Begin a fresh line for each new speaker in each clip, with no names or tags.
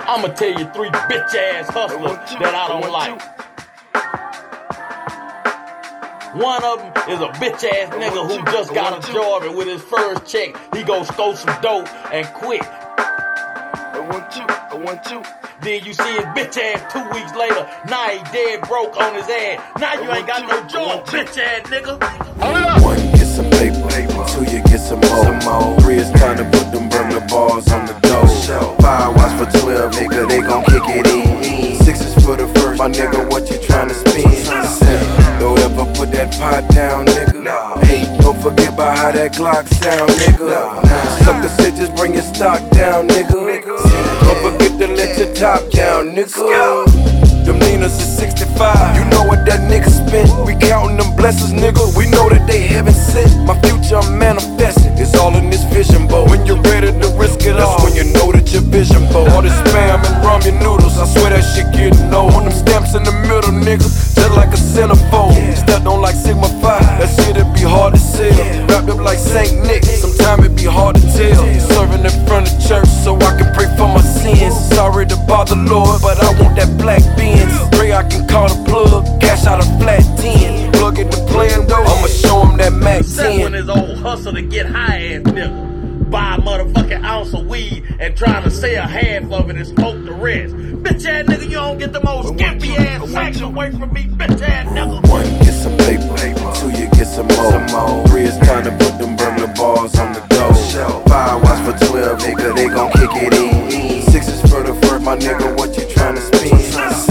I'ma tell you 3 bitch ass hustlers that I don't like. One of them is a bitch ass nigga who just got a job, and with his first check, he gon' score some dope and quit. Then you see his bitch ass 2 weeks later, now he dead broke on his ass. Now you ain't got no job, bitch ass nigga.
One, get some paper. 2, you get some more. 3, it's time to put them burner bars on the door. 5, watch for 12, nigga, they gon' kick it in. 6 is for the first, my nigga, what you tryna spend? 7, don't ever put that pot down, nigga. 8, don't forget about how that Glock sound, nigga. 9, sucker said just bring your stock down, nigga. 10, don't forget to let your top down, nigga. Them Ninas is 65. You know what that nigga spent. We counting them blessings, nigga. We know that they heaven sent. My future I'm manifesting. It's all in this vision bowl. When you're ready to risk it all, that's when you know that your vision bold. All this spam and ramen noodles, I swear that shit getting old. On them stamps in the middle, nigga, just like a centerfold. Stepped on like Sigma 5. That shit'd be hard to sell. Wrapped up like Saint Nick. Sometimes it be hard to tell. Serving in front of church so I can pray for my sins. Sorry to bother Lord, but I want that black Benz. Pray I can call the plug, cash out a flat 10. Plug it to plan though, I'ma show him that Mac 10.
That's when his old hustle to get high ass nigga. Buy a motherfucking ounce of weed and trying to sell half of it and smoke the rest. Bitch ass nigga, you don't get the most skimpy ass sacks away from me, bitch ass nigga.
1, get some paper. 2, you get some more. 3, it's time to put them burner bars on the door. 5, watch for 12, nigga, they gon' kick it in. 6 is for the first, my nigga, what you tryna spend?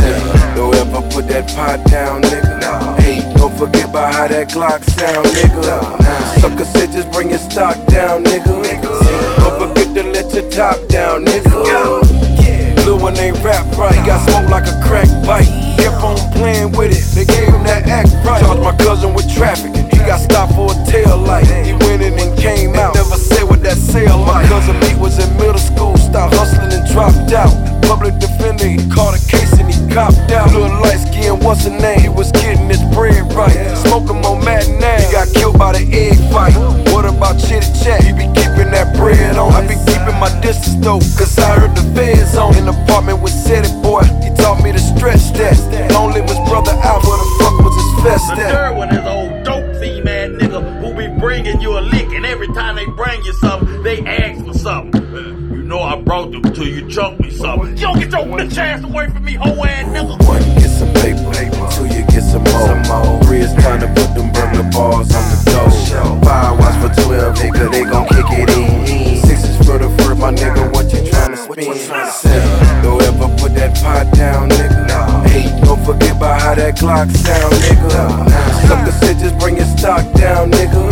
7, don't ever put that pot down, nigga. 8, don't forget about how that Glock sound, nigga. 9, sucker said just bring your stock down, nigga. 10, don't forget to let your top down, nigga. Lil' one ain't rap right, he got smoked like a crack bite. Kept on playing with it, they gave him that act right. Charged my cousin with trafficking, he got stopped for a tail light. He went in and came out, never said what that sale like. My cousin Pete was in middle school, stopped hustling and dropped out. Public defender, he caught a case and he copped out. Little light skin, what's her name? He was getting his bread right. Smoked him on matinee, he got killed by the egg fight. What about chitty chat? He be keeping that bread on. I be keeping my distance though, cause I heard the feds on. In the apartment with City Boy, he taught me to stretch that. Only was brother out, where the fuck was his fest
The
at?
third one is old dope theme ass nigga who be bringing you a lick, and every time they bring you something, they ask for something. You know I brought them till you chunk me something. You don't get your bitch ass away from me, hoe ass nigga.
1, get some paper. 2, you get some more. 3, it's time to put them burner bars on the door. 5, watch for 12, nigga, they gon' kick it in. 6 is for the first, my nigga, what you tryna spend? 7, don't ever put that pot down, nigga. 8, don't forget about how that Glock sound, nigga. 9, sucker said just bring your stock down, nigga.